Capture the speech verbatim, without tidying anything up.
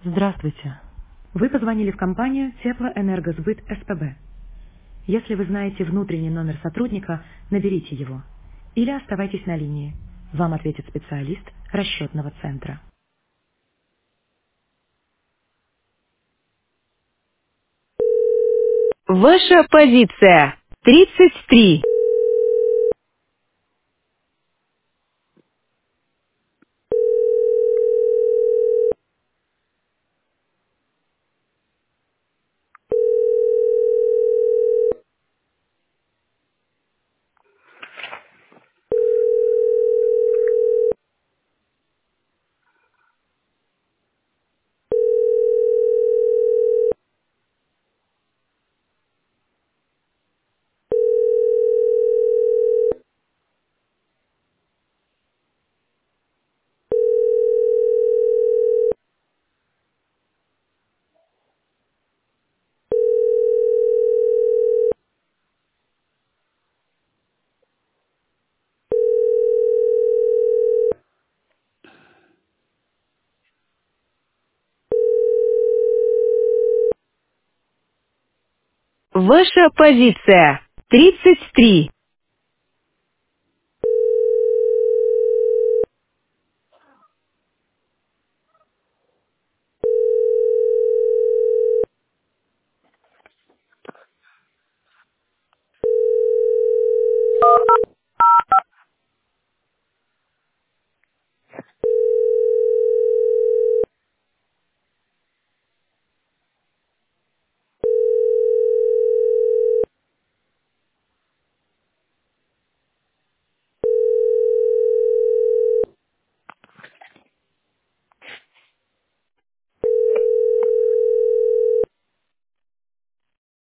Здравствуйте. Вы позвонили в компанию Теплоэнергосбыт СПБ. Если вы знаете внутренний номер сотрудника, наберите его. Или оставайтесь на линии. Вам ответит специалист расчетного центра. Ваша позиция. тридцать три. Ваша позиция. тридцать три.